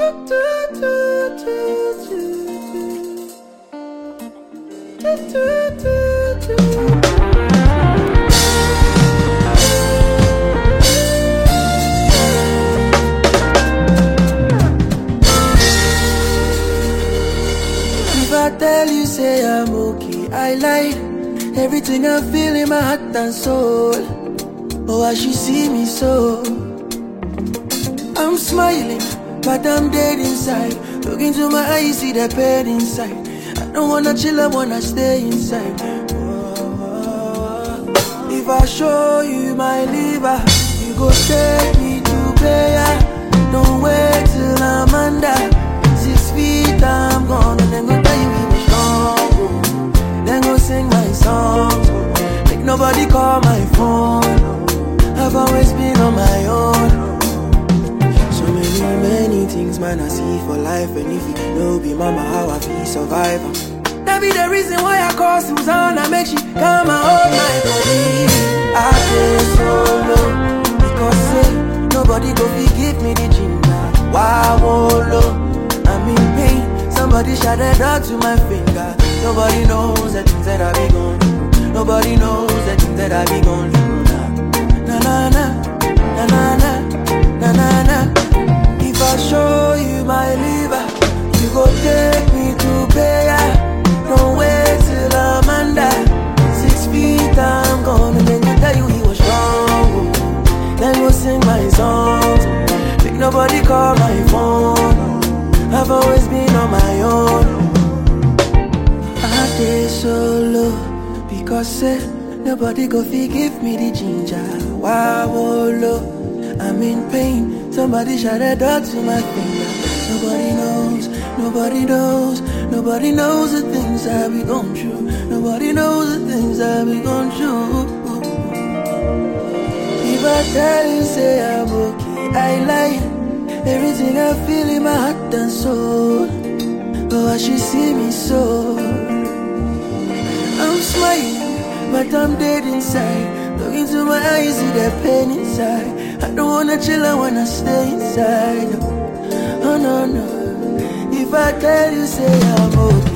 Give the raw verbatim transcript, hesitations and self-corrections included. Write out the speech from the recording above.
If I tell you say I'm okay, I lied. Everything I feel in my heart and soul. Oh, I should see me so. I'm smiling, but I'm dead inside. Look into my eyes, see the pain inside. I don't wanna chill, I wanna stay inside. If I show you my liver, you go take me to prayer. Don't wait till I'm under six feet, I'm gone. And then go tell you we were strong. Then go sing my songs. Make nobody call my phone. I've always been on my own. So many, many things man I see for life. And if you know be mama how I feel survive. That be the reason why I call Susanna, make she come and hold my body. I feel so low because say nobody go forgive me the ginger. Why won't low? I'm in pain. Somebody shot a dog to my finger. Nobody knows the things that I be gone through. Nobody knows the things that I be gone through. Na na na, na na na, na na na. If I show you my liver, you go take me to prayer. Don't wait till I'm under six feet, I'm gone. And then you tell you he was strong. Then go sing my songs. Make nobody call my phone. I've always been on my own. I stay solo because say nobody go forgive me the ginger. Why wolo? I'm in pain. Somebody shot a dog to my finger. Nobody knows, nobody knows, nobody knows the things I be going through. Nobody knows the things I be going through. If I tell you say I'm okay, I lie. Everything I feel in my heart and soul. Oh, I should see me so. I'm smiling, but I'm dead inside. Look into my eyes, see the pain inside. I don't wanna chill, I wanna stay inside. Oh no, no. If I tell you, say I'm okay.